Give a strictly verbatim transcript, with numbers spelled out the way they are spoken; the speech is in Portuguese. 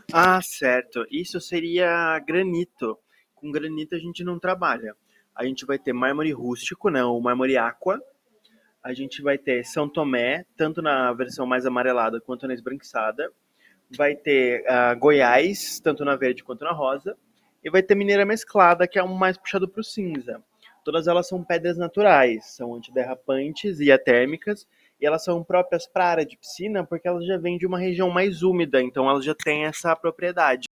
Ah, certo. Isso seria granito. Com granito a gente não trabalha. A gente vai ter mármore rústico, né, o mármore aqua. A gente vai ter São Tomé, tanto na versão mais amarelada quanto na esbranquiçada. Vai ter ah, Goiás, tanto na verde quanto na rosa. E vai ter mineira mesclada, que é um mais puxado para o cinza. Todas elas são pedras naturais, são antiderrapantes e atérmicas, e elas são próprias para a área de piscina porque elas já vêm de uma região mais úmida, então elas já têm essa propriedade.